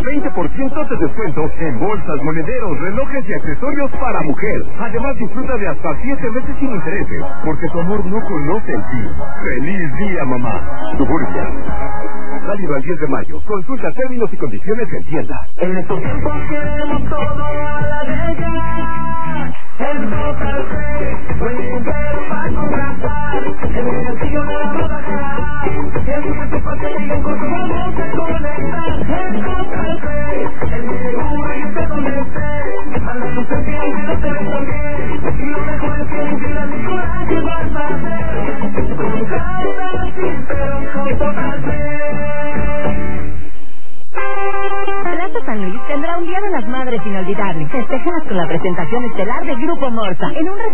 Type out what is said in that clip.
20% de descuento en bolsas, monederos, relojes y accesorios para mujer. Además, disfruta de hasta 7 meses sin intereses, porque tu amor no conoce el fin. ¡Feliz día, mamá! Suburbia. Válido al 10 de mayo. Consulta términos y condiciones en tienda. En estos tiempos queremos todo a la letra. El Total Play, buen dinero para contratar. El beneficio no la va a bajar. El momento para que digan con tu vamos a conectar. El Total Play, el seguro y usted donde esté. Anda tu sentido y no te ves también. Y lo mejor es que en fila de coraje vas a hacer. Con calma, sí, pero con Total Play. Plaza San Luis tendrá un Día de las Madres inolvidable. Festejadas con la presentación estelar de Grupo Morsa en un